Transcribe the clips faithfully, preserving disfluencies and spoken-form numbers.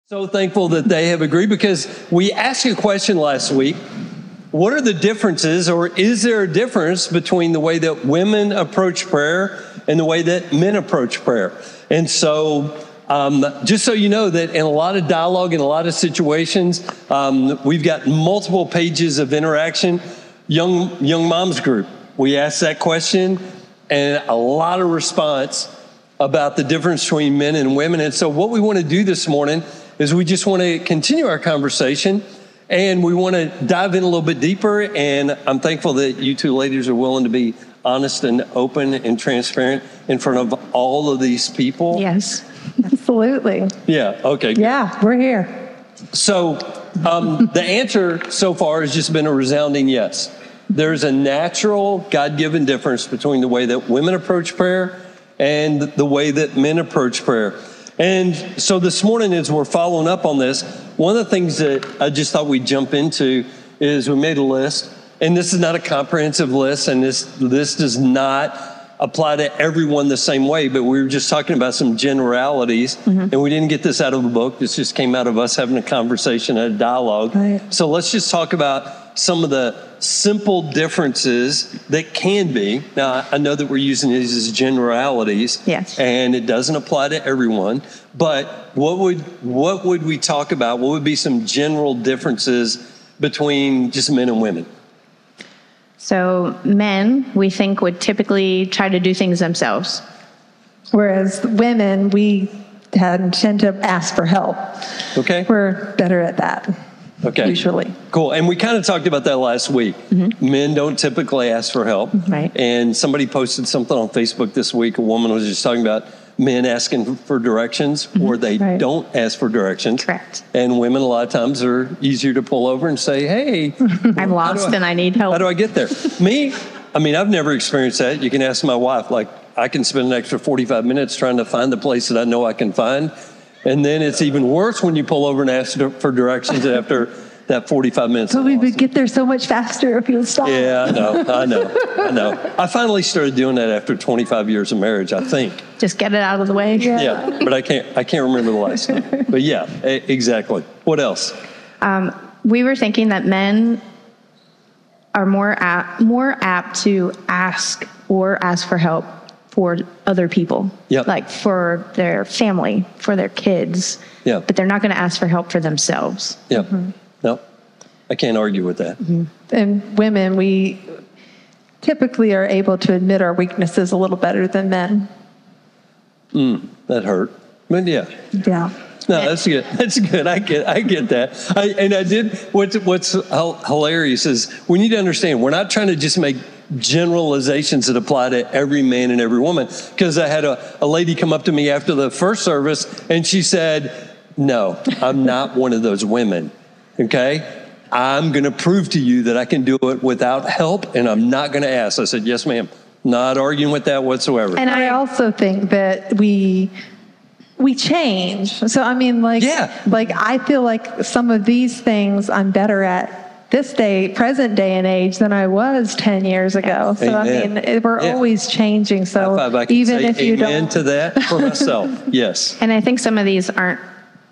So thankful that they have agreed, because we asked you a question last week. What are the differences, or is there a difference between the way that women approach prayer and the way that men approach prayer? And so um, just so you know that in a lot of dialogue, in a lot of situations, um, we've got multiple pages of interaction. Young, young moms group, we asked that question and a lot of response about the difference between men and women. And so what we want to do this morning is we just want to continue our conversation, and we want to dive in a little bit deeper. And I'm thankful that you two ladies are willing to be honest and open and transparent in front of all of these people. Yes, absolutely. Yeah, okay. Good. Yeah, we're here. So um, the answer so far has just been a resounding yes. There's a natural, God-given difference between the way that women approach prayer and the way that men approach prayer. And so this morning, as we're following up on this, one of the things that I just thought we'd jump into is we made a list, and this is not a comprehensive list, and this this does not apply to everyone the same way, but we were just talking about some generalities, mm-hmm. and we didn't get this out of a book. This just came out of us having a conversation, a dialogue. Right. So let's just talk about some of the simple differences that can be. Now, I know that we're using these as generalities, yes, and it doesn't apply to everyone, but what would what would we talk about? What would be some general differences between just men and women? So men, we think, would typically try to do things themselves. Whereas women, we tend to ask for help. Okay. We're better at that. Okay. Usually. Cool. And we kind of talked about that last week. Mm-hmm. Men don't typically ask for help. Right. And somebody posted something on Facebook this week. A woman was just talking about men asking for directions, mm-hmm. or they right. don't ask for directions. Correct. And women a lot of times are easier to pull over and say, hey, I'm lost I, and I need help. How do I get there? Me, I mean, I've never experienced that. You can ask my wife. Like, I can spend an extra forty-five minutes trying to find the place that I know I can find. And then it's even worse when you pull over and ask for directions after that forty-five minutes. But we would get there so much faster if you would stop. Yeah, I know, I know, I know. I finally started doing that after twenty-five years of marriage, I think. Just get it out of the way. Yeah, yeah, but I can't, I can't remember the last time. But yeah, exactly. What else? Um, we were thinking that men are more apt, more apt to ask or ask for help for other people, yep. like for their family, for their kids. Yeah. But they're not going to ask for help for themselves. Yeah. Mm-hmm. No, I can't argue with that. Mm-hmm. And women, we typically are able to admit our weaknesses a little better than men. Mm, that hurt. But yeah. Yeah. No, that's good. That's good. I get, I get that. I, and I did. What's what's hilarious is we need to understand we're not trying to just make generalizations that apply to every man and every woman. Because I had a, a lady come up to me after the first service, and she said, "No, I'm not one of those women. Okay, I'm going to prove to you that I can do it without help, and I'm not going to ask." I said, "Yes, ma'am." Not arguing with that whatsoever. And I also think that we. We change. So, I mean, like, yeah. like I feel like some of these things I'm better at this day, present day and age, than I was ten years ago. So, Amen. I mean, we're yeah. always changing. So, High five, I can even say if you amen don't. to that for myself, yes. And I think some of these aren't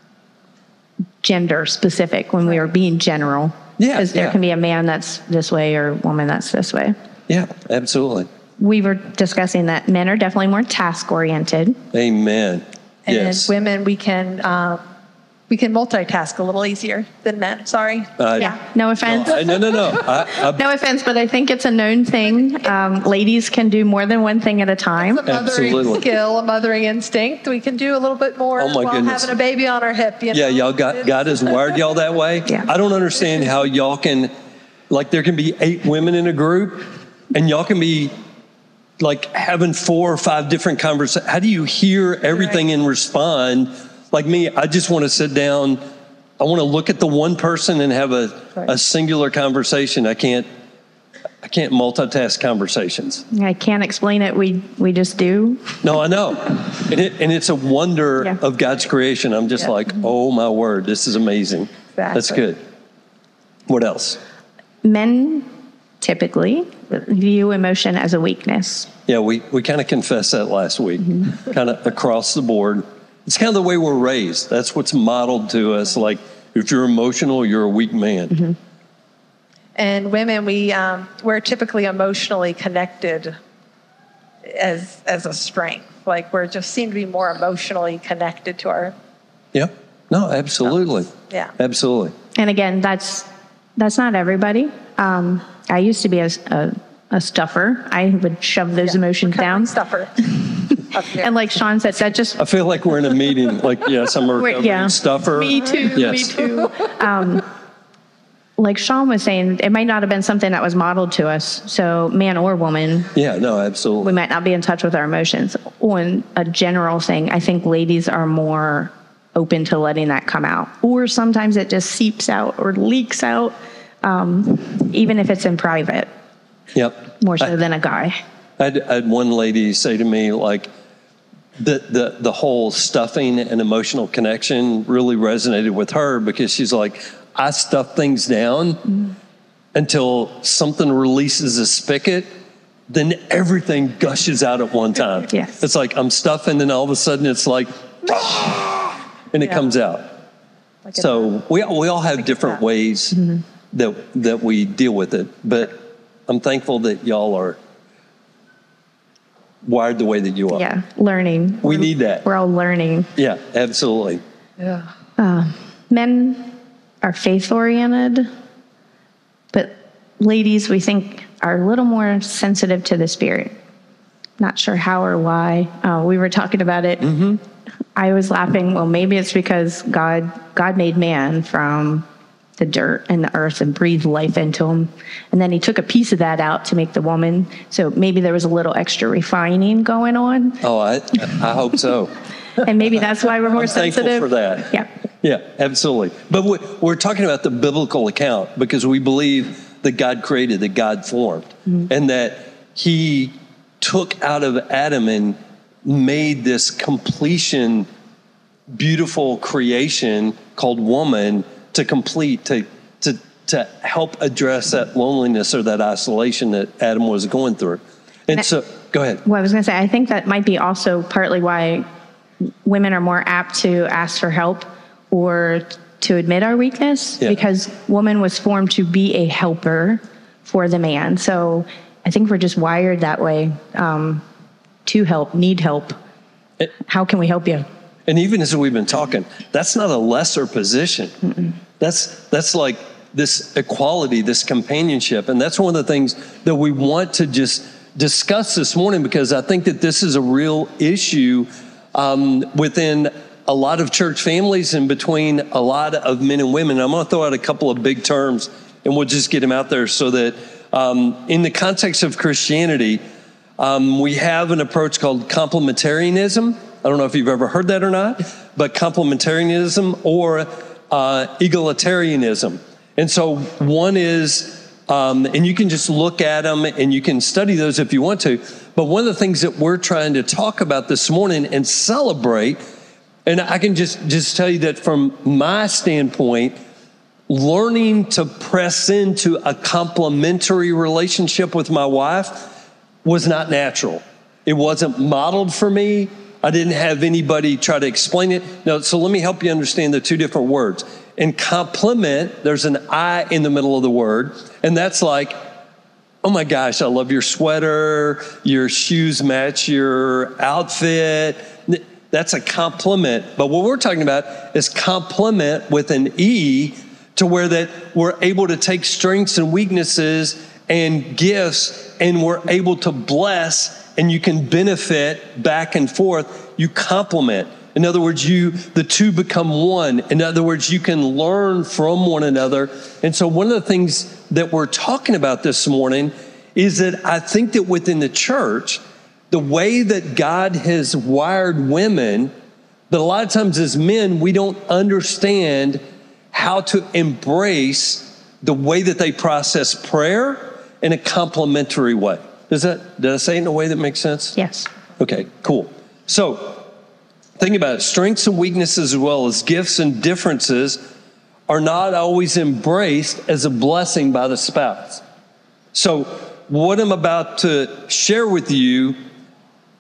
gender specific when we are being general. Yeah. Because there yeah. can be a man that's this way or a woman that's this way. Yeah, absolutely. We were discussing that men are definitely more task oriented. Amen. And yes. women, we can um, we can multitask a little easier than men. Sorry. Uh, yeah. No offense. No, no, no. no. I, I, no offense, but I think it's a known thing. Um, ladies can do more than one thing at a time. It's a mothering Absolutely. skill, a mothering instinct. We can do a little bit more Oh my while goodness. having a baby on our hip. You know? Yeah, y'all got God has wired y'all that way. Yeah. I don't understand how y'all can, like, there can be eight women in a group, and y'all can be like having four or five different conversations. How do you hear everything right. and respond? Like me, I just want to sit down. I want to look at the one person and have a, right. a singular conversation. I can't, I can't multitask conversations. I can't explain it. We we just do. No, I know. And, it, and it's a wonder Yeah. of God's creation. I'm just Yeah. like, oh my word, this is amazing. Exactly. That's good. What else? Men typically view emotion as a weakness. Yeah, we, we kind of confessed that last week, mm-hmm. kind of across the board, It's kind of the way we're raised. That's what's modeled to us. Like, if you're emotional, you're a weak man. Mm-hmm. And women, we, um, we're typically emotionally connected as as a strength. Like, we're just seem to be more emotionally connected to our... Yep. No, absolutely. Yeah. Absolutely. And again, that's that's not everybody. Um, I used to be a, a, a stuffer. I would shove those Yeah. emotions down. Stuffer. Up here. And like Sean said, that just I feel like we're in a meeting. Like, yes, I'm a Wait, recovering yeah. stuffer. Me too. Yes. Me too. Um, like Sean was saying, it might not have been something that was modeled to us. So, man or woman, Yeah, no, we absolutely. might not be in touch with our emotions. On a general thing, I think ladies are more open to letting that come out. Or sometimes it just seeps out or leaks out, um, even if it's in private, Yep. more so I, than a guy. I had, I had one lady say to me, like, the, the, the whole stuffing and emotional connection really resonated with her, because she's like, I stuff things down mm-hmm. until something releases a spigot, then everything gushes out at one time. Yes. It's like I'm stuffing, and all of a sudden it's like, and it Yeah. comes out. Like So we, we all have different that. ways Mm-hmm. that, that we deal with it. But I'm thankful that y'all are wired the way that you are. Yeah, learning. We need that. We're all learning. Yeah, absolutely. Yeah. Uh, men are faith-oriented, but ladies, we think, are a little more sensitive to the spirit. Not sure how or why. Uh, we were talking about it. Mm-hmm. I was laughing. Well, maybe it's because God God made man from the dirt and the earth and breathed life into him, and then he took a piece of that out to make the woman. So maybe there was a little extra refining going on, Oh, I I hope so. and maybe that's why we're more I'm thankful sensitive. for that. Yeah. Yeah, absolutely. But we- we're talking about the biblical account, because we believe that God created, that God formed, mm-hmm. and that he took out of Adam and made this completion, beautiful creation called woman to complete, to, to, to help address that loneliness or that isolation that Adam was going through. And, and so, go ahead. Well, I was going to say, I think that might be also partly why women are more apt to ask for help or to admit our weakness, Yeah. because woman was formed to be a helper for the man. So I think we're just wired that way, um, to help, need help. It, How can we help you? And even as we've been talking, that's not a lesser position. Mm-mm. That's that's like this equality, this companionship. And that's one of the things that we want to just discuss this morning, because I think that this is a real issue um, within a lot of church families and between a lot of men and women. I'm going to throw out a couple of big terms, and we'll just get them out there so that um, in the context of Christianity, um, we have an approach called complementarianism. I don't know if you've ever heard that or not, but complementarianism or uh, egalitarianism. And so one is, um, and you can just look at them and you can study those if you want to, but one of the things that we're trying to talk about this morning and celebrate, and I can just, just tell you that from my standpoint, learning to press into a complementary relationship with my wife was not natural. It wasn't modeled for me. I didn't have anybody try to explain it. No, so let me help you understand the two different words. In compliment, there's an I in the middle of the word, and that's like, oh my gosh, I love your sweater, your shoes match your outfit. That's a compliment. But what we're talking about is compliment with an E, to where that we're able to take strengths and weaknesses and gifts, and we're able to bless, and you can benefit back and forth. You complement. In other words, you the two become one. In other words, you can learn from one another. And so one of the things that we're talking about this morning is that I think that within the church, the way that God has wired women, that a lot of times as men, we don't understand how to embrace the way that they process prayer in a complementary way. Does that, did I say it in a way that makes sense? Yes. Okay, cool. So think about it. Strengths and weaknesses, as well as gifts and differences, are not always embraced as a blessing by the spouse. So what I'm about to share with you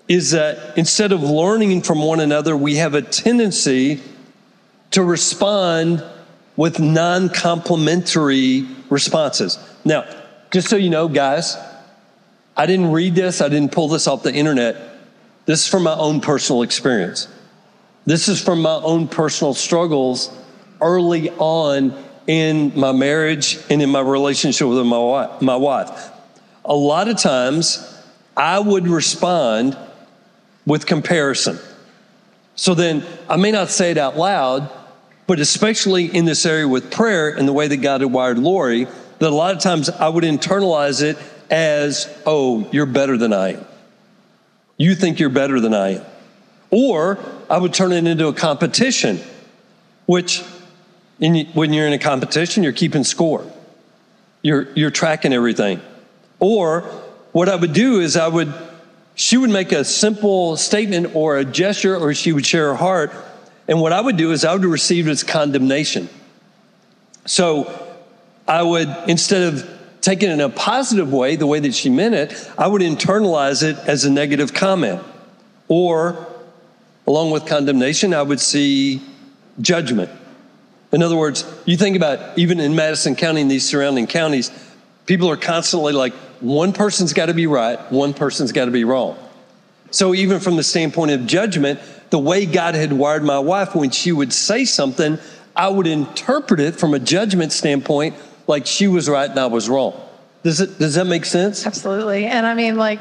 is that instead of learning from one another, we have a tendency to respond with non-complimentary responses. Now, just so you know, guys, I didn't read this. I didn't pull this off the internet. This is from my own personal experience. This is from my own personal struggles early on in my marriage and in my relationship with my wife. My wife. A lot of times, I would respond with comparison. So then, I may not say it out loud, but especially in this area with prayer and the way that God had wired Lori, that a lot of times I would internalize it as, oh, you're better than I am. You think you're better than I am. Or I would turn it into a competition, which in, when you're in a competition, you're keeping score. You're, you're tracking everything. Or what I would do is I would, she would make a simple statement or a gesture, or she would share her heart. And what I would do is I would receive it as condemnation. So I would, instead of taking it in a positive way, the way that she meant it, I would internalize it as a negative comment. Or, along with condemnation, I would see judgment. In other words, you think about, even in Madison County and these surrounding counties, people are constantly like, one person's got to be right, one person's got to be wrong. So even from the standpoint of judgment, the way God had wired my wife, when she would say something, I would interpret it from a judgment standpoint like she was right and I was wrong. Does it, does that make sense? Absolutely. And I mean, like,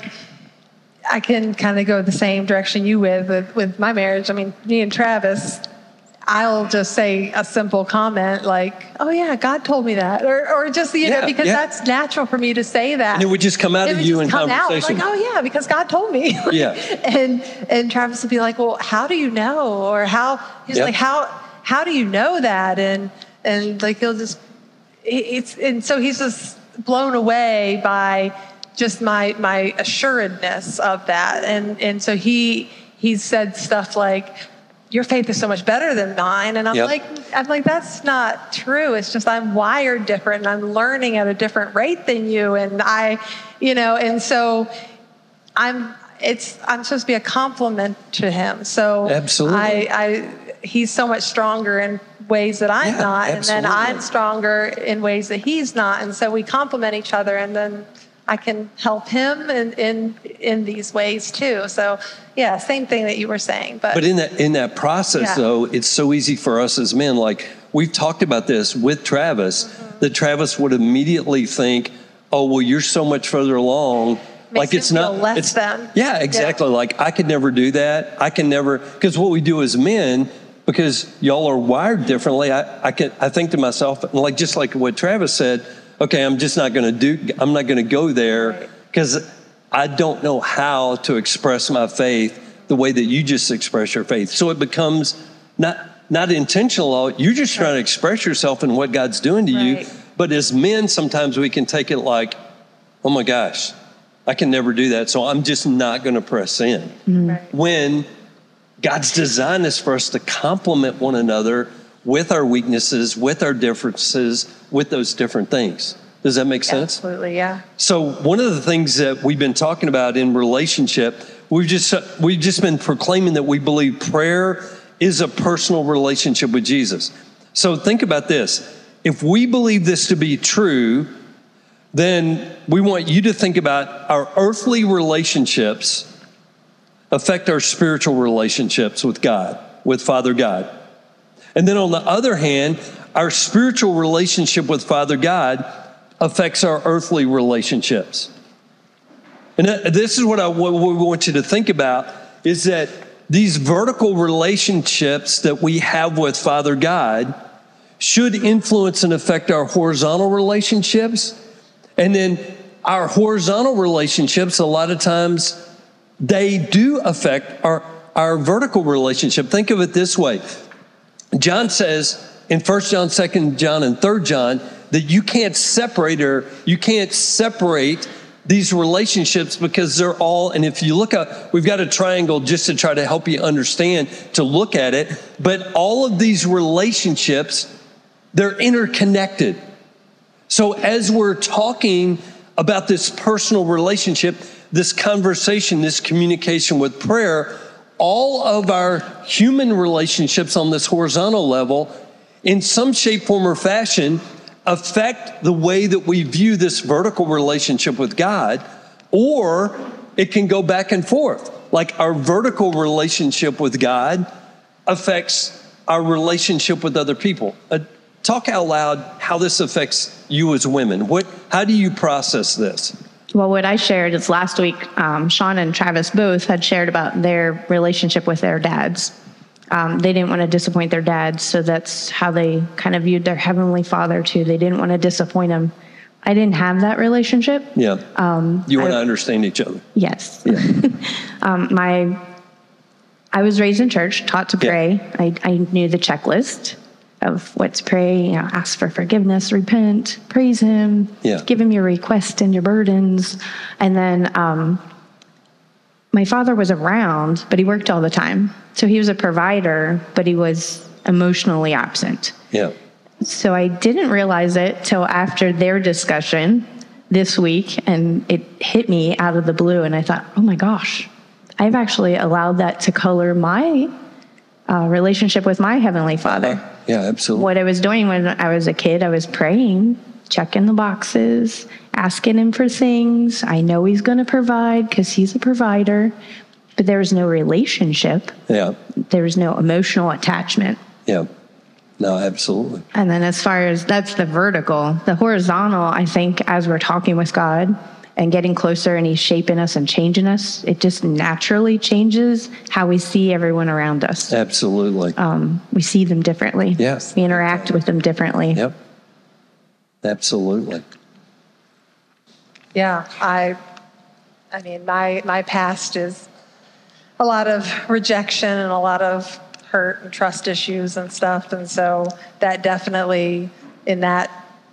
I can kind of go the same direction you with, with with my marriage. I mean, me and Travis, I'll just say a simple comment like, oh yeah, God told me that. Or or just, you Yeah, know, because yeah. that's natural for me to say that. And it would just come out It of would you just in come out, conversation. like, oh yeah, because God told me. Yeah. And and Travis would be like, well, how do you know? Or how, he's Yep. like, how how do you know that? And and like he'll just, it's, and so he's just blown away by just my my assuredness of that. And and so he he said stuff like, your faith is so much better than mine. And I'm Yep. like, I'm like, that's not true. It's just I'm wired different and I'm learning at a different rate than you. And I, you know, and so I'm, it's, I'm supposed to be a compliment to him. So Absolutely. I, I, he's so much stronger in ways that I'm Yeah, not. And then absolutely. I'm stronger in ways that he's not. And so we complement each other, and then I can help him in, in, in these ways too. So yeah, same thing that you were saying, but, But in that in that process, Yeah. though, it's so easy for us as men. Like, we've talked about this with Travis, Mm-hmm. that Travis would immediately think, oh, well, you're so much further along. like him it's not feel less it's than. Yeah, exactly. Yeah. Like, I could never do that. I can never, because what we do as men, because y'all are wired differently, I, I can I think to myself, like, just like what Travis said, okay, I'm just not going to do, I'm not going to go there because I don't know how to express my faith the way that you just express your faith. So it becomes not not intentional. You're just trying to express yourself in what God's doing to you. Right. But as men, sometimes we can take it like, oh my gosh, I can never do that. So I'm just not going to press in. Right. When God's design is for us to complement one another with our weaknesses, with our differences, with those different things. Does that make sense? Absolutely, yeah. So one of the things that we've been talking about in relationship, we've just we've just been proclaiming that we believe prayer is a personal relationship with Jesus. So think about this. If we believe this to be true, then we want you to think about our earthly relationships affect our spiritual relationships with God, with Father God. And then on the other hand, our spiritual relationship with Father God affects our earthly relationships. And this is what I what we want you to think about, is that these vertical relationships that we have with Father God should influence and affect our horizontal relationships. And then our horizontal relationships, a lot of times, they do affect our, our vertical relationship. Think of it this way. John says in First John, Second John, and Third John that you can't separate or you can't separate these relationships because they're all, and if you look at, we've got a triangle just to try to help you understand, to look at it, but all of these relationships, they're interconnected. So as we're talking about this personal relationship, this conversation, this communication with prayer. All of our human relationships on this horizontal level, in some shape, form, or fashion, affect the way that we view this vertical relationship with God, or it can go back and forth. Like our vertical relationship with God affects our relationship with other people. Uh, talk out loud how this affects you as women. What? How do you process this? Well, what I shared is last week, um, Sean and Travis both had shared about their relationship with their dads. Um, they didn't want to disappoint their dads, so that's how they kind of viewed their heavenly Father too. They didn't want to disappoint him. I didn't have that relationship. Yeah. Um, you want I, to understand each other. Yes. Yeah. um, my, I was raised in church, taught to pray. Yeah. I, I knew the checklist of what to pray, you know, ask for forgiveness, repent, praise him, yeah. give him your requests and your burdens. And then um, my father was around, but he worked all the time. So he was a provider, but he was emotionally absent. Yeah. So I didn't realize it till after their discussion this week, and it hit me out of the blue. And I thought, oh my gosh, I've actually allowed that to color my uh, relationship with my Heavenly Father. Uh-huh. Yeah, absolutely. What I was doing when I was a kid, I was praying, checking the boxes, asking him for things. I know he's going to provide because he's a provider, but there was no relationship. Yeah. There was no emotional attachment. Yeah. No, absolutely. And then as far as that's the vertical, the horizontal, I think as we're talking with God and getting closer and he's shaping us and changing us, it just naturally changes how we see everyone around us. Absolutely. Um, we see them differently. Yes. We interact with them differently. Yep. Absolutely. Yeah, I I mean, my, my past is a lot of rejection and a lot of hurt and trust issues and stuff. And so that definitely, in that,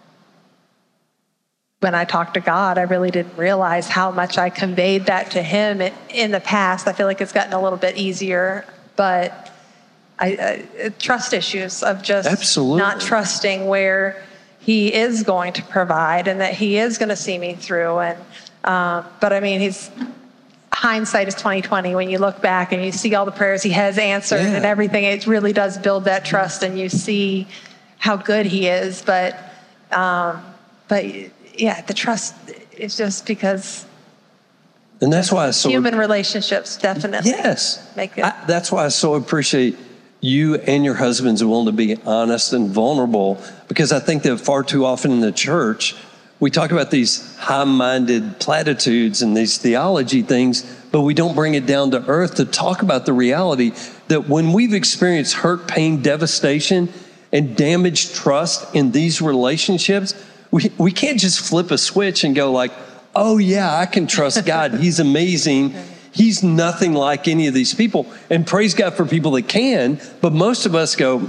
when I talked to God, I really didn't realize how much I conveyed that to him in the past. I feel like it's gotten a little bit easier, but I, I trust issues of just Absolutely. Not trusting where he is going to provide and that he is going to see me through. And um, but I mean, he's hindsight is twenty twenty. When you look back and you see all the prayers he has answered yeah. and everything, it really does build that trust, and you see how good he is. But um, but yeah, the trust is just because. And that's why I so human relationships definitely yes make it. I, that's why I so appreciate you and your husbands are willing to be honest and vulnerable, because I think that far too often in the church we talk about these high-minded platitudes and these theology things, but we don't bring it down to earth to talk about the reality that when we've experienced hurt, pain, devastation, and damaged trust in these relationships, we, we can't just flip a switch and go like, oh yeah, I can trust God. He's amazing. He's nothing like any of these people. And praise God for people that can, but most of us go,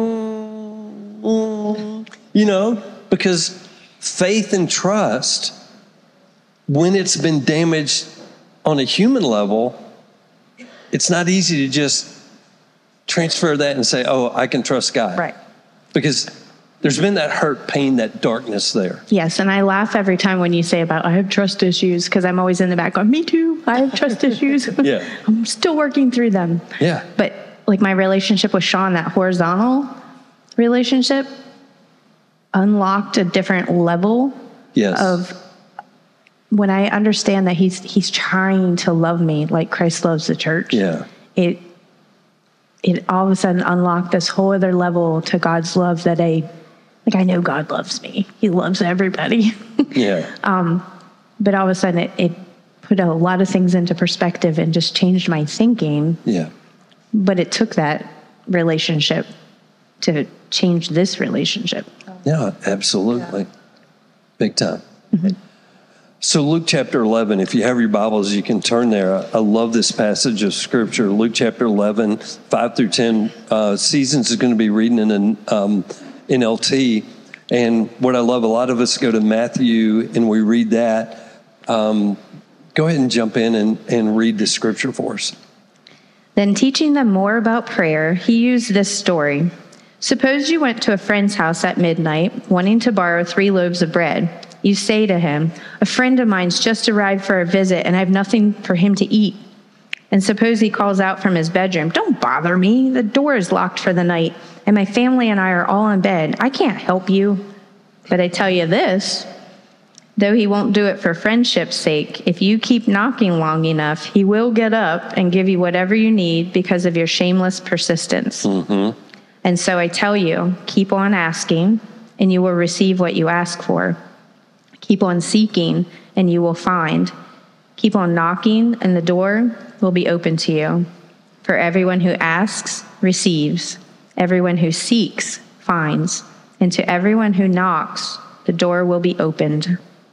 mm, mm, you know, because faith and trust, when it's been damaged on a human level, it's not easy to just transfer that and say, oh, I can trust God. Right. Because there's been that hurt, pain, that darkness there. Yes, and I laugh every time when you say about, I have trust issues, because I'm always in the back going, me too, I have trust issues. Yeah. I'm still working through them. Yeah. But like my relationship with Sean, that horizontal relationship, unlocked a different level yes. of when I understand that he's he's trying to love me like Christ loves the church. Yeah. It it all of a sudden unlocked this whole other level to God's love that I like I know God loves me. He loves everybody. Yeah. um, but all of a sudden it, it put a lot of things into perspective and just changed my thinking. Yeah. But it took that relationship to change this relationship. Yeah, absolutely. Yeah. Big time. Mm-hmm. So Luke chapter eleven, if you have your Bibles, you can turn there. I love this passage of Scripture. Luke chapter eleven, five through ten. Uh, Seasons is going to be reading in an um, N L T. And what I love, a lot of us go to Matthew and we read that. Um, go ahead and jump in and, and read the Scripture for us. Then teaching them more about prayer, he used this story. Suppose you went to a friend's house at midnight, wanting to borrow three loaves of bread. You say to him, a friend of mine's just arrived for a visit and I have nothing for him to eat. And suppose he calls out from his bedroom, don't bother me. The door is locked for the night and my family and I are all in bed. I can't help you. But I tell you this, though he won't do it for friendship's sake, if you keep knocking long enough, he will get up and give you whatever you need because of your shameless persistence. Mm-hmm. And so I tell you, keep on asking and you will receive what you ask for. Keep on seeking and you will find. Keep on knocking and the door will be open to you. For everyone who asks receives. Everyone who seeks finds. And to everyone who knocks, the door will be opened.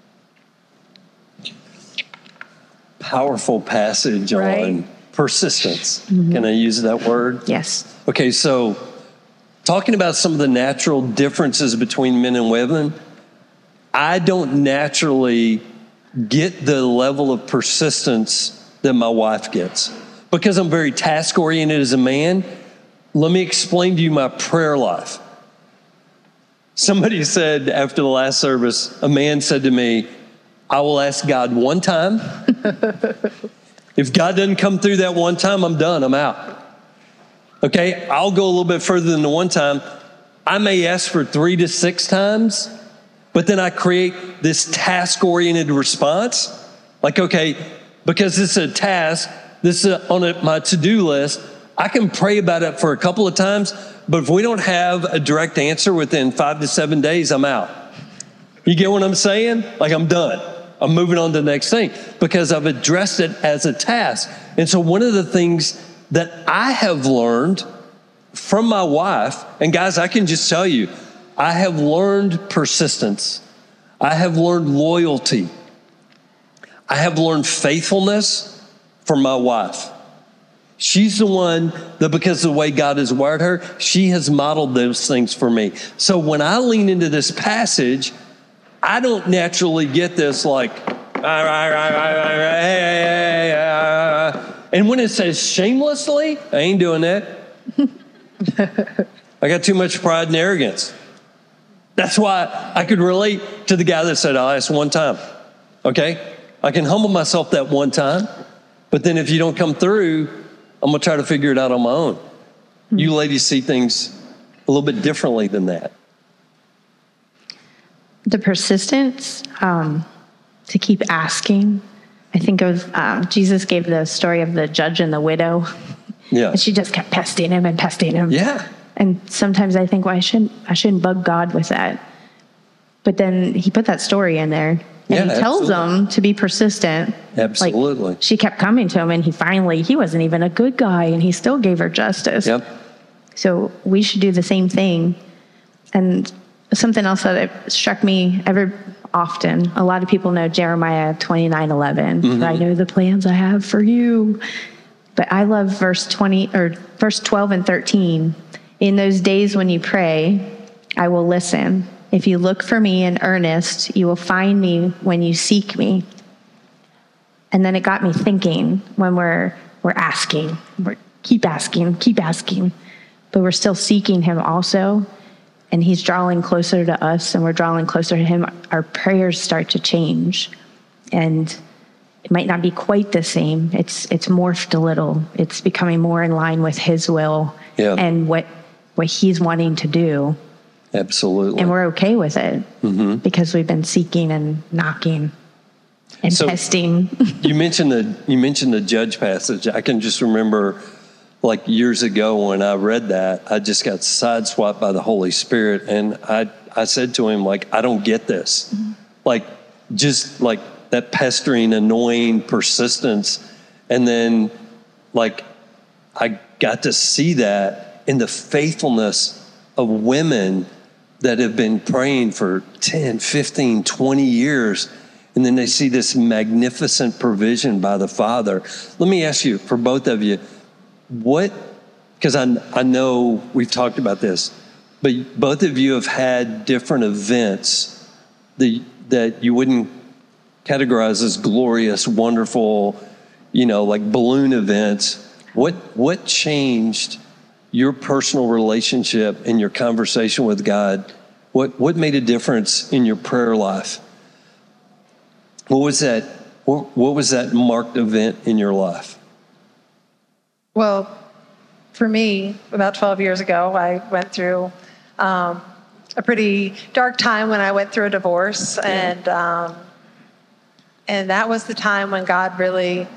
Powerful passage right? on persistence. Mm-hmm. Can I use that word? Yes. Okay, so talking about some of the natural differences between men and women, I don't naturally get the level of persistence that my wife gets. Because I'm very task-oriented as a man, let me explain to you my prayer life. Somebody said after the last service, a man said to me, I will ask God one time. If God doesn't come through that one time, I'm done, I'm out. Okay, I'll go a little bit further than the one time. I may ask for three to six times, but then I create this task-oriented response. Like, okay, because it's a task, this is on a, my to-do list, I can pray about it for a couple of times, but if we don't have a direct answer within five to seven days, I'm out. You get what I'm saying? Like, I'm done. I'm moving on to the next thing because I've addressed it as a task. And so one of the things that I have learned from my wife, and guys, I can just tell you, I have learned persistence. I have learned loyalty. I have learned faithfulness from my wife. She's the one that, because of the way God has wired her, she has modeled those things for me. So when I lean into this passage, I don't naturally get this like, and when it says shamelessly, I ain't doing that. I got too much pride and arrogance. That's why I could relate to the guy that said, I'll ask one time. Okay? I can humble myself that one time, but then if you don't come through, I'm going to try to figure it out on my own. Mm-hmm. You ladies see things a little bit differently than that. The persistence um, to keep asking. I think of uh, Jesus gave the story of the judge and the widow. Yeah. And she just kept pesting him and pesting him. Yeah. And sometimes I think, well, I shouldn't, I shouldn't bug God with that. But then he put that story in there. And yeah, he tells absolutely. them to be persistent. Absolutely. Like, she kept coming to him and he finally, he wasn't even a good guy and he still gave her justice. Yep. So we should do the same thing. And something else that struck me ever often, a lot of people know Jeremiah twenty-nine eleven. Mm-hmm. I know the plans I have for you. But I love verse twenty or verse twelve and thirteen. In those days when you pray, I will listen. If you look for me in earnest, you will find me when you seek me. And then it got me thinking when we're we're asking, we keep asking, keep asking, but we're still seeking him also. And he's drawing closer to us and we're drawing closer to him. Our prayers start to change. And it might not be quite the same. It's it's morphed a little. It's becoming more in line with his will yeah. and what what he's wanting to do. Absolutely. And we're okay with it mm-hmm. because we've been seeking and knocking and so testing. you mentioned the you mentioned the judge passage. I can just remember like years ago when I read that, I just got sideswiped by the Holy Spirit. And I, I said to him, like, I don't get this. Mm-hmm. Like, just like that pestering, annoying persistence. And then like, I got to see that in the faithfulness of women that have been praying for ten, fifteen, twenty years. And then they see this magnificent provision by the Father. Let me ask you, for both of you, what, because I, I know we've talked about this, but both of you have had different events that, that you wouldn't categorize as glorious, wonderful, you know, like balloon events. What, what changed your personal relationship and your conversation with God? What, what made a difference in your prayer life? What was that? What, what was that marked event in your life? Well, for me, about twelve years ago, I went through um, a pretty dark time when I went through a divorce, Yeah. and um, and that was the time when God really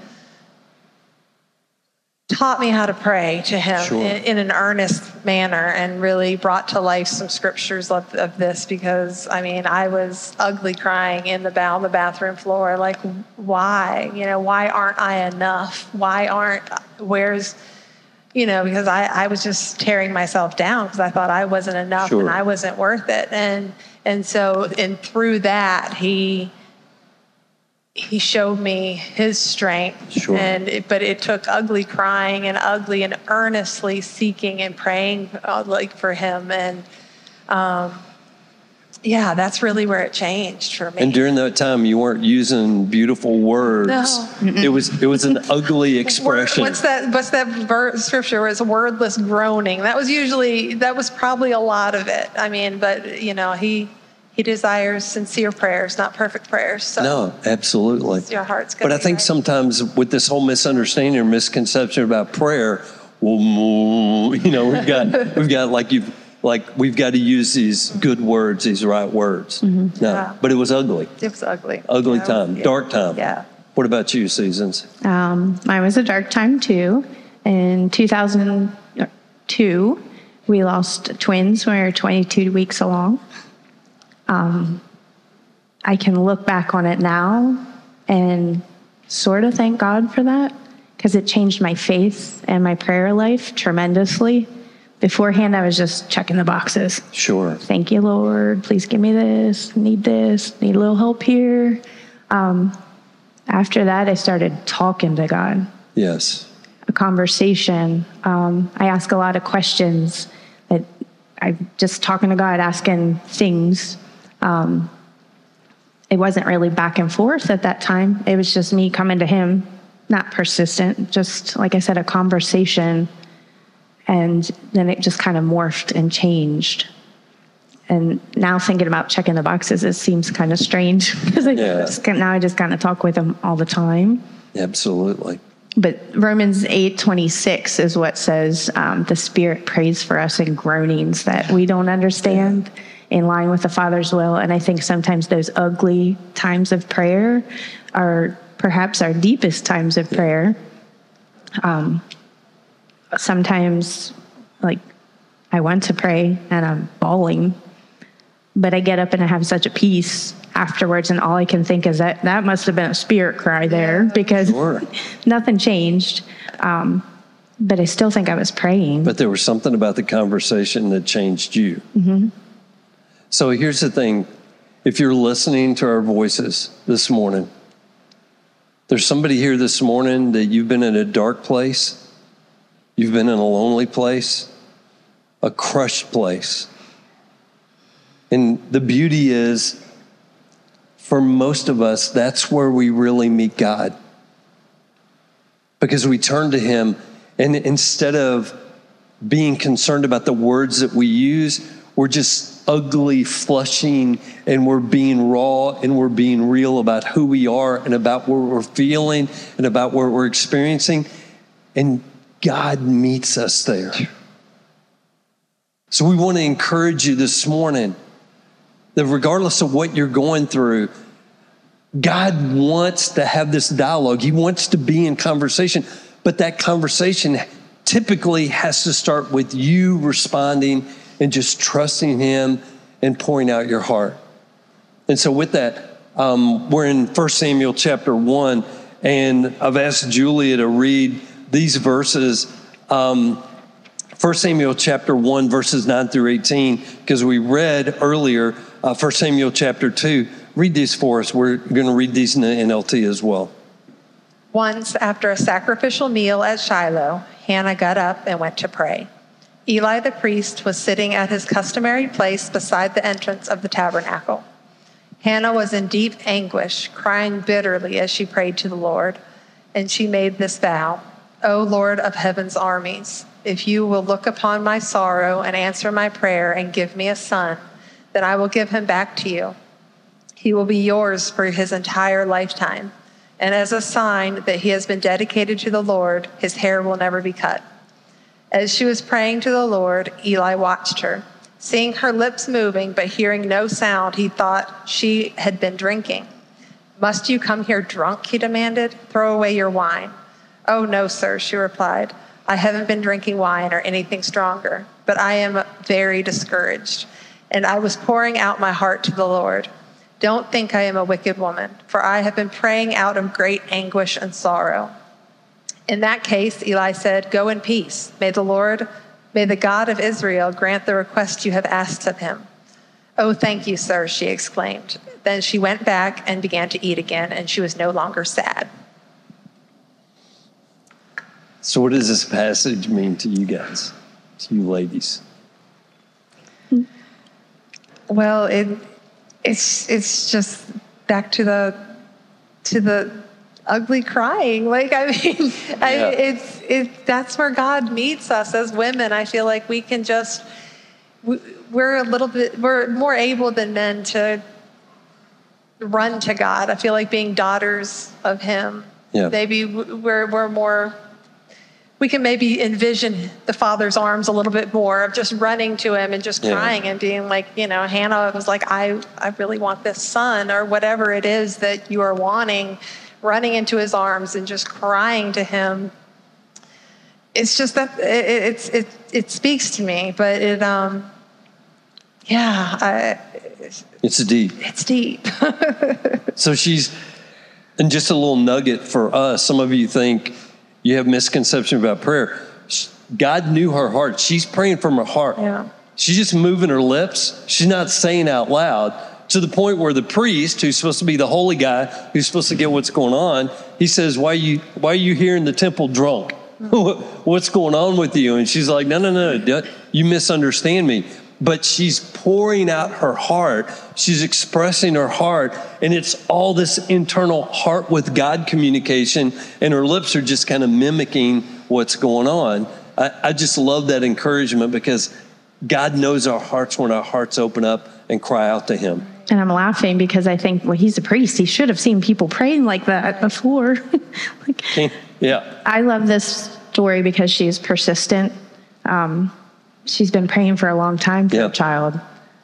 taught me how to pray to him Sure. in, in an earnest manner, and really brought to life some scriptures of, of this, because I mean, I was ugly crying in the ba- on the bathroom floor, like, why, you know, why aren't I enough? Why aren't, where's, you know, because I, I was just tearing myself down because I thought I wasn't enough Sure. and I wasn't worth it. And, and so, and through that, he, he showed me his strength. Sure. And it, but it took ugly crying and ugly and earnestly seeking and praying uh, like for him. And um, yeah, that's really where it changed for me. And during that time, you weren't using beautiful words. No. It was it was an ugly expression. What's that? What's that verse, scripture where it's wordless groaning? That was usually, that was probably a lot of it. I mean, but you know, he he desires sincere prayers, not perfect prayers. So No, absolutely. your heart's good. But I think sometimes with this whole misunderstanding or misconception about prayer, well, you know, we've got we've got like you've like we've got to use these good words, these right words. No, Yeah. but it was ugly, it was ugly. ugly Yeah, time, yeah. dark time. Yeah. What about you, Seasons? Um, mine was a dark time too. In two thousand two, we lost twins when we were twenty-two weeks along. Um, I can look back on it now and sort of thank God for that, because it changed my faith and my prayer life tremendously. Beforehand, I was just checking the boxes. Sure. Thank you, Lord. Please give me this. Need this. Need a little help here. Um, after that, I started talking to God. Yes. A conversation. Um, I ask a lot of questions. That I'm just talking to God, asking things. Um, it wasn't really back and forth at that time. It was just me coming to him, not persistent, just like I said, a conversation. And then it just kind of morphed and changed. And now thinking about checking the boxes, it seems kind of strange because I Yeah. just, now I just kind of talk with him all the time. Absolutely. But Romans eight twenty-six is what says um, the Spirit prays for us in groanings that we don't understand, in line with the Father's will. And I think sometimes those ugly times of prayer are perhaps our deepest times of prayer. Um, sometimes, like, I want to pray and I'm bawling, but I get up and I have such a peace afterwards, and all I can think is that that must have been a spirit cry there, because Sure. nothing changed. Um, but I still think I was praying. But there was something about the conversation that changed you. Mm-hmm. So here's the thing. If you're listening to our voices this morning, there's somebody here this morning that you've been in a dark place. You've been in a lonely place, a crushed place. And the beauty is, for most of us, that's where we really meet God. Because we turn to him, and instead of being concerned about the words that we use, we're just ugly flushing, and we're being raw, and we're being real about who we are and about what we're feeling and about what we're experiencing. And God meets us there. So we want to encourage you this morning that regardless of what you're going through, God wants to have this dialogue. He wants to be in conversation, but that conversation typically has to start with you responding and just trusting him and pouring out your heart. And so with that, um, we're in First Samuel chapter one, and I've asked Julia to read these verses, um, First Samuel chapter one, verses nine through eighteen, because we read earlier uh, First Samuel chapter two. Read these for us. We're going to read these in the N L T as well. Once, after a sacrificial meal at Shiloh, Hannah got up and went to pray. Eli the priest was sitting at his customary place beside the entrance of the tabernacle. Hannah was in deep anguish, crying bitterly as she prayed to the Lord, and she made this vow: O Lord of heaven's armies, if you will look upon my sorrow and answer my prayer and give me a son, then I will give him back to you. He will be yours for his entire lifetime. And as a sign that he has been dedicated to the Lord, his hair will never be cut." As she was praying to the Lord, Eli watched her. Seeing her lips moving but hearing no sound, he thought she had been drinking. "Must you come here drunk?" he demanded. "Throw away your wine." "Oh, no, sir," she replied. "I haven't been drinking wine or anything stronger, but I am very discouraged, and I was pouring out my heart to the Lord. Don't think I am a wicked woman, for I have been praying out of great anguish and sorrow." "In that case," Eli said, "go in peace. May the Lord, may the God of Israel grant the request you have asked of him." "Oh, thank you, sir," she exclaimed. Then she went back and began to eat again, and she was no longer sad. So what does this passage mean to you guys, to you ladies? Well, it it's it's just back to the to the ugly crying. Like, I mean, I, Yeah. it's it that's where God meets us as women. I feel like we can just we, we're a little bit we're more able than men to run to God. I feel like being daughters of Him. Yeah. Maybe we're we're more. We can maybe envision the Father's arms a little bit more of just running to him and just Yeah. crying and being like, you know, Hannah was like, I, I really want this son, or whatever it is that you are wanting, running into his arms and just crying to him. It's just that it, it's, it, it speaks to me, but it, um, yeah, I, It's deep. it's deep. So she's, and just a little nugget for us, some of you think you have misconception about prayer. God knew her heart. She's praying from her heart. Yeah. She's just moving her lips. She's not saying out loud, to the point where the priest, who's supposed to be the holy guy, who's supposed to get what's going on, he says, why are you, why are you here in the temple drunk? What's going on with you? And she's like, no, no, no, you misunderstand me. But she's pouring out her heart. She's expressing her heart. And it's all this internal heart with God communication. And her lips are just kind of mimicking what's going on. I, I just love that encouragement, because God knows our hearts when our hearts open up and cry out to him. And I'm laughing because I think, well, he's a priest. He should have seen people praying like that before. Like, Yeah. I love this story because she's persistent. Um, she's been praying for a long time for Yeah. a child,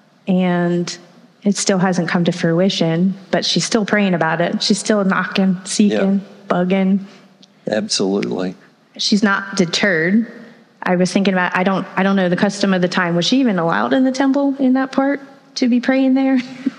and it still hasn't come to fruition, but she's still praying about it. She's still knocking, seeking, Yeah. bugging. Absolutely. She's not deterred. I was thinking about, I don't, I don't know the custom of the time. Was she even allowed in the temple in that part to be praying there?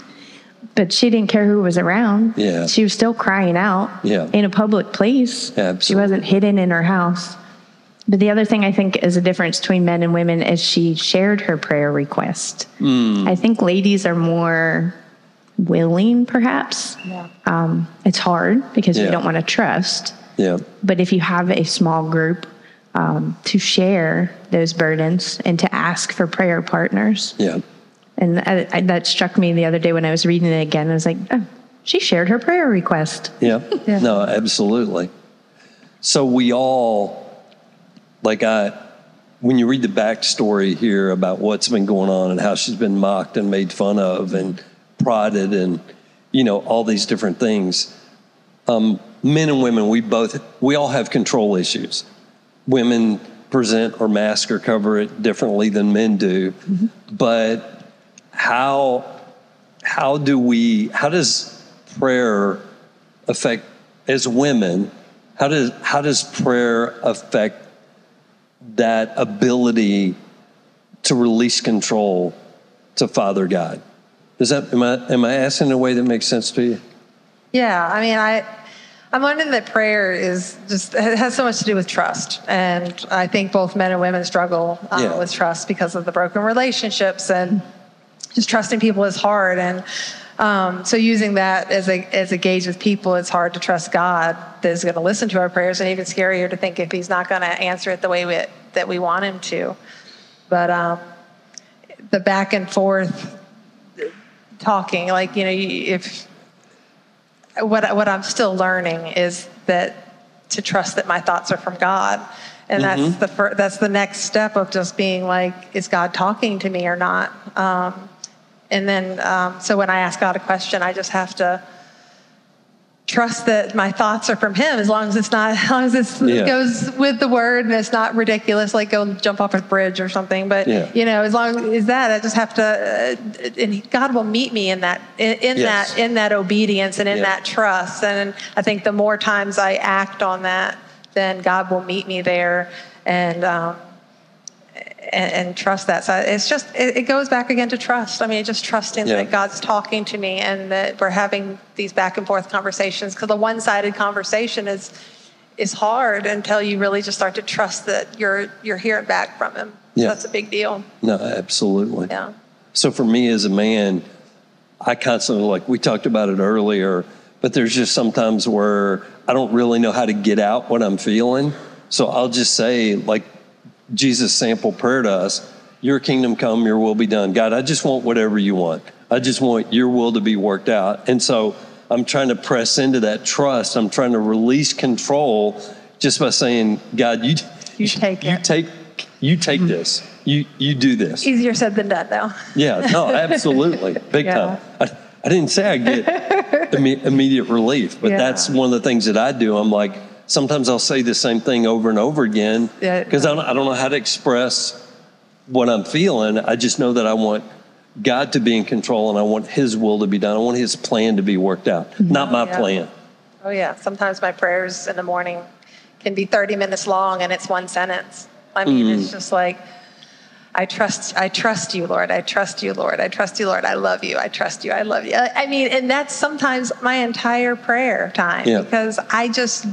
But she didn't care who was around. Yeah. She was still crying out Yeah. in a public place. Absolutely. She wasn't hidden in her house. But the other thing I think is a difference between men and women is she shared her prayer request. Mm. I think ladies are more willing, perhaps. Yeah. Um, it's hard because Yeah. we don't want to trust. Yeah. But if you have a small group um, to share those burdens and to ask for prayer partners. Yeah. And I, I, that struck me the other day when I was reading it again. I was like, oh, she shared her prayer request. Yeah. Yeah. No, absolutely. So we all, like I, when you read the backstory here about what's been going on and how she's been mocked and made fun of and prodded and, you know, all these different things, um, men and women, we both, we all have control issues. Women present or mask or cover it differently than men do. Mm-hmm. But how, how do we, how does prayer affect, as women, how does, how does prayer affect that ability to release control to Father God? Does that, am I, am I asking in a way that makes sense to you? Yeah, I mean, I, I'm wondering that prayer is just, it has so much to do with trust. And I think both men and women struggle uh, Yeah. with trust because of the broken relationships, and just trusting people is hard. And um, so using that as a, as a gauge with people, it's hard to trust God that is going to listen to our prayers, and even scarier to think if he's not going to answer it the way we, that we want him to. But um, the back and forth talking, like, you know, if, What what I'm still learning is that to trust that my thoughts are from God, and Mm-hmm. that's the fir- that's the next step of just being like, is God talking to me or not? Um, And then, um, so when I ask God a question, I just have to trust that my thoughts are from him, as long as it's not, as long as it's, Yeah. it goes with the word and it's not ridiculous, like go jump off a bridge or something. But, Yeah. you know, as long as that, I just have to, uh, and God will meet me in that, in, in Yes. that, in that obedience and in Yeah. that trust. And I think the more times I act on that, then God will meet me there. And, um, And, and trust that. So it's just, it, it goes back again to trust. I mean, just trusting Yeah. that God's talking to me and that we're having these back and forth conversations, because the one-sided conversation is is hard until you really just start to trust that you're you're hearing back from him. Yeah. So that's a big deal. No, absolutely. Yeah. So for me as a man, I constantly, like we talked about it earlier, but there's just sometimes where I don't really know how to get out what I'm feeling. So I'll just say, like Jesus' sample prayer to us, your kingdom come, your will be done. God, I just want whatever you want. I just want your will to be worked out. And so I'm trying to press into that trust. I'm trying to release control just by saying, God, you, You take you it. take, you take this. You, you do this. Easier said than done, though. Yeah, no, absolutely. Big Yeah. time. I, I didn't say I get imme- immediate relief, but Yeah. that's one of the things that I do. I'm like, sometimes I'll say the same thing over and over again Yeah. because I, don't, I don't know how to express what I'm feeling. I just know that I want God to be in control and I want his will to be done. I want his plan to be worked out, not my Yeah. plan. Oh, yeah. Sometimes my prayers in the morning can be thirty minutes long and it's one sentence. I mean, Mm. it's just like, I trust, I trust you, Lord. I trust you, Lord. I trust you, Lord. I love you. I trust you. I love you. I I mean, and that's sometimes my entire prayer time Yeah. because I just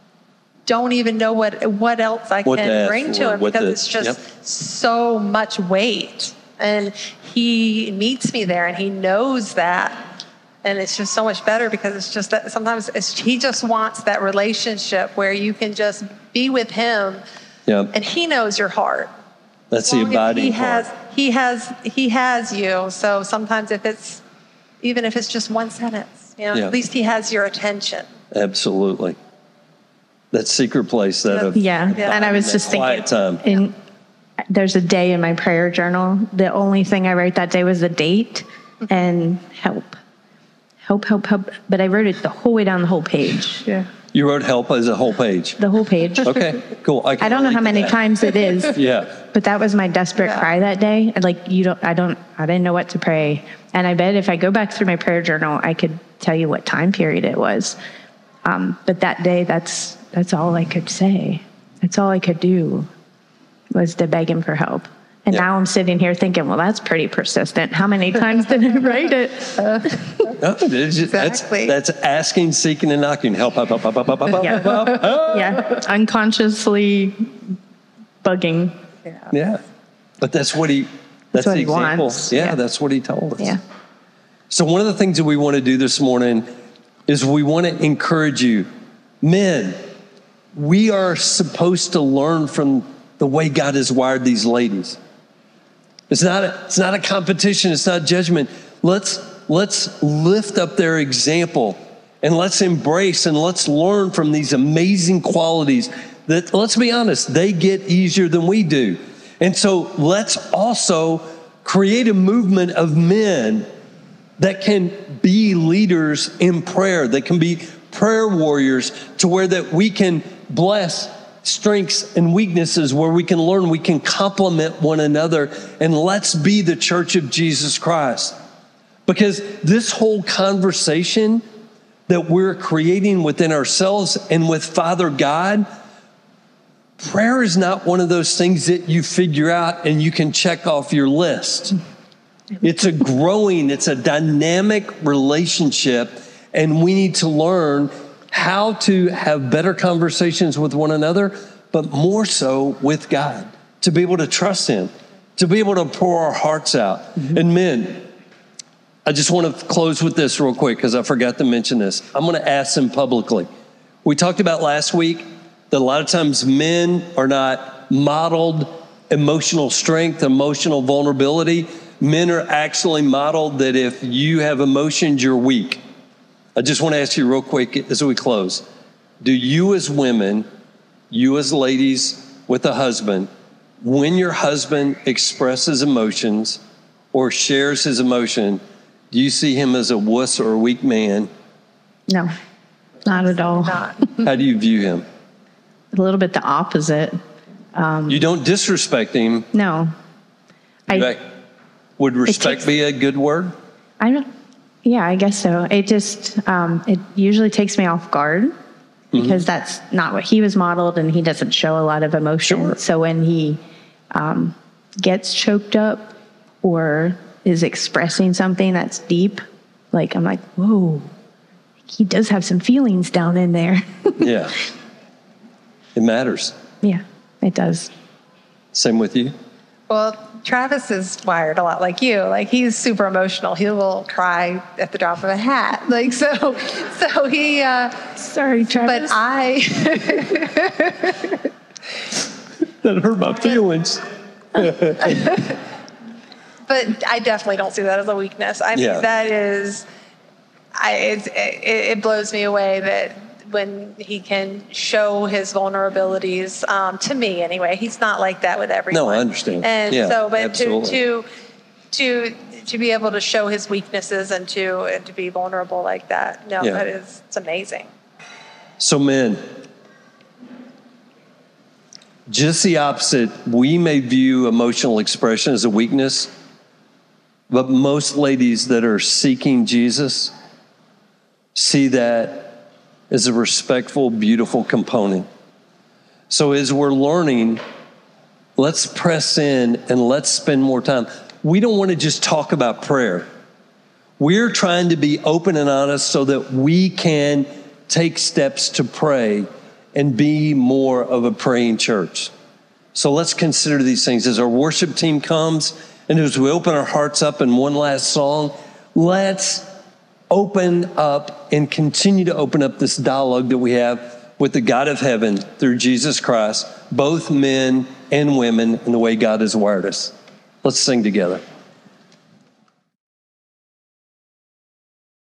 don't even know what what else I What to can ask bring for, to him what because to- it's just yep. so much weight. And he meets me there and he knows that. And it's just so much better because it's just that sometimes it's, he just wants that relationship where you can just be with him Yeah, and he knows your heart. that's As the long as abiding he part. has, he has, he has you. So sometimes if it's, even if it's just one sentence, you know, Yeah. at least he has your attention. Absolutely. That secret place, that of Yeah. Yeah. And I was that just quiet thinking, time. in, there's a day in my prayer journal. The only thing I wrote that day was the date and help. Help, help, help. But I wrote it the whole way down the whole page. Yeah. You wrote help as a whole page. The whole page. Okay, cool. can I don't know relate how to many that. times it is. Yeah. But that was my desperate Yeah. cry that day. Like, you don't, I don't, I didn't know what to pray. And I bet if I go back through my prayer journal, I could tell you what time period it was. Um, but that day, that's, that's all I could say. That's all I could do was to beg him for help. And Yeah. now I'm sitting here thinking, well, that's pretty persistent. How many times did I write it? No, it's just- Exactly. That's, that's asking, seeking, and knocking. Help, help, help, help, help, help, help, Yeah. help, help. Yeah. Unconsciously bugging. Yeah. But that's what he, that's, That's what the he example. wants. Yeah, Yeah. that's what he told us. Yeah. So one of the things that we want to do this morning is we want to encourage you. Men, we are supposed to learn from the way God has wired these ladies. It's not a, it's not a competition. It's not judgment. Let's, let's lift up their example and let's embrace and let's learn from these amazing qualities that, let's be honest, they get easier than we do. And so let's also create a movement of men that can be leaders in prayer, that can be prayer warriors to where that we can bless strengths and weaknesses, where we can learn, we can complement one another, and let's be the church of Jesus Christ. Because this whole conversation that we're creating within ourselves and with Father God, prayer is not one of those things that you figure out and you can check off your list. It's a growing, it's a dynamic relationship, and we need to learn how to have better conversations with one another, but more so with God, to be able to trust Him, to be able to pour our hearts out. Mm-hmm. And men, I just want to close with this real quick because I forgot to mention this. I'm going to ask them publicly. We talked about last week that a lot of times men are not modeled emotional strength, emotional vulnerability. Men are actually modeled that if you have emotions, you're weak. I just want to ask you real quick as we close. Do you as women, you as ladies with a husband, when your husband expresses emotions or shares his emotion, do you see him as a wuss or a weak man? No, not at all. Not. How do you view him? A little bit the opposite. Um, You don't disrespect him. no. I, Like, would respect takes- be a good word? I don't, yeah, I guess so. It just, um, it usually takes me off guard because that's not what he was modeled, and he doesn't show a lot of emotion. Sure. So when he um, gets choked up or is expressing something that's deep, like I'm like, whoa, he does have some feelings down in there. Yeah. It matters. Yeah, it does. Same with you? Well, Travis is wired a lot like you. Like, he's super emotional. He will cry at the drop of a hat. Like, so, so he, uh, Sorry, but Travis. I, That hurt my feelings. but I definitely don't see that as a weakness. I mean, Yeah. that is, I, it's, it, it blows me away that when he can show his vulnerabilities, um, to me anyway, he's not like that with everyone. No, I understand. And Yeah, so, but absolutely. to, to, to, to be able to show his weaknesses and to, and to be vulnerable like that, no, Yeah. that is, it's amazing. So, men, just the opposite. We may view emotional expression as a weakness, but most ladies that are seeking Jesus see that as a respectful, beautiful component. So as we're learning, let's press in and let's spend more time. We don't want to just talk about prayer. We're trying to be open and honest so that we can take steps to pray and be more of a praying church. So let's consider these things as our worship team comes and as we open our hearts up in one last song. Let's open up and continue to open up this dialogue that we have with the God of heaven through Jesus Christ, both men and women, in the way God has wired us. Let's sing together.